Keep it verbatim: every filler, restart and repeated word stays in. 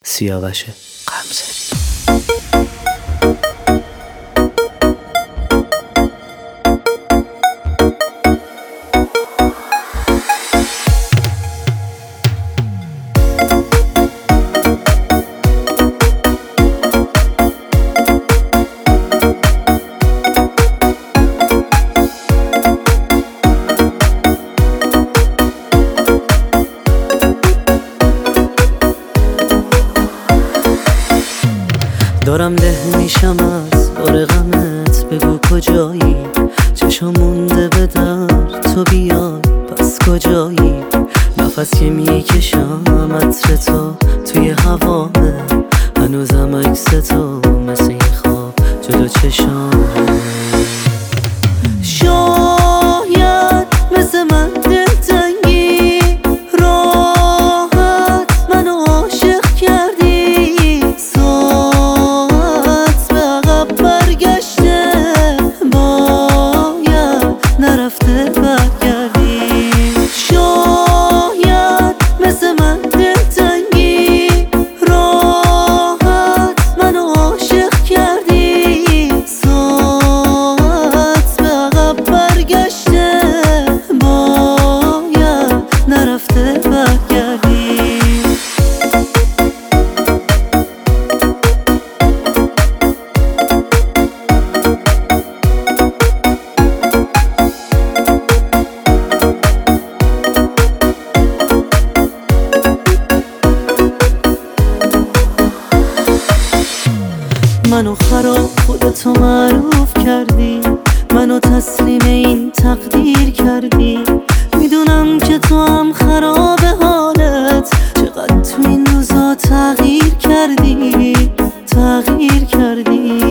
سیاوش غمزه. دارم ده میشم از بار غمت، بگو کجایی؟ چشم مونده به در تو بیای، پس کجایی؟ نفس که میکشم عطر تو توی هوامه، هنوزم عکس تو مثل این خواب جلو چشامه. شاید مثل من دلتنگی، راحت منو عاشق کردی، ساعت به عقب برگشته، باید نرفته برگردی. شاید مثل من دلتنگی، راحت منو عاشق کردی، ساعت به عقب برگشته، باید نرفته برگردی. منو خراب خودتو معروف کردی، منو تسلیم این تقدیر کردی. میدونم که تو هم خراب حالت، چقدر تو این روزا تغییر کردی، تغییر کردی.